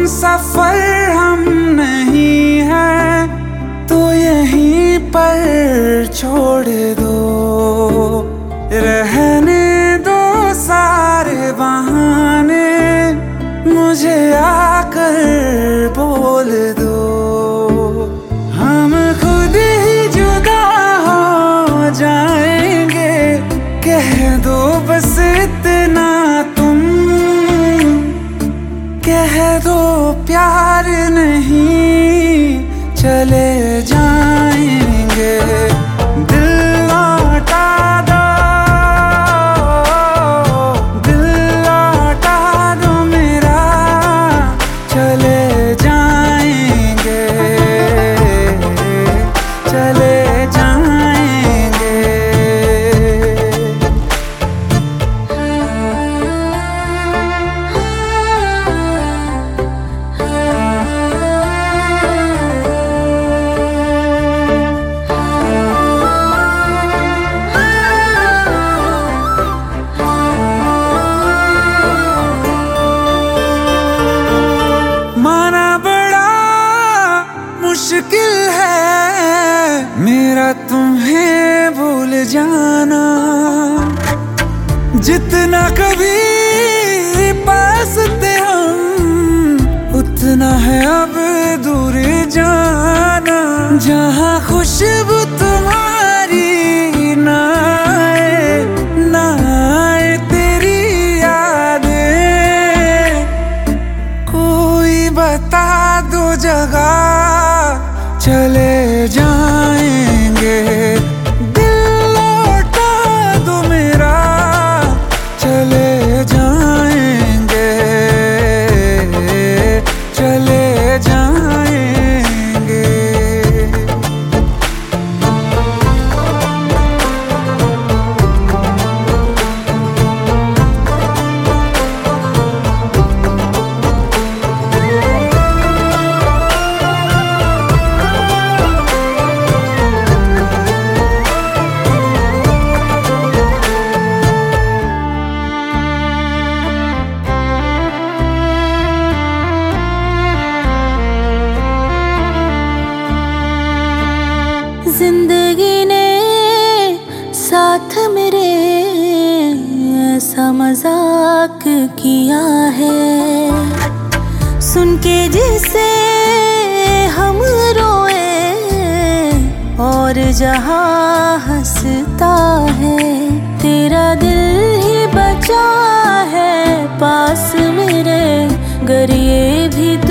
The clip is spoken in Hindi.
सफर हम नहीं है तो यहीं पर छोड़ दो, रहने दो सारे बहाने, मुझे आकर बोल दो। हम खुद ही जुदा हो जाएंगे, कह दो बस इतना तुम, कह दो प्यार नहीं चले जाएंगे। दिल लौटा दो, दिल लौटा दो मेरा, चले जाएंगे, चले जाएंगे। माना बड़ा मुश्किल है मेरा तुम्हें भूल जाना, जितना कभी पास थे हम उतना है अब दूर जाना। जहाँ खुशबू तुम्हारी ना आए, ना आए तेरी यादें, कोई बता दो जगह चले जाएंगे। दिल लौटा दो मेरा, चले जाएंगे, चले जाएंगे। जिंदगी ने साथ मेरे ऐसा मजाक किया है, सुन के जिसे हम रोए और जहाँ हंसता है। तेरा दिल ही बचा है पास मेरे, गर ये भी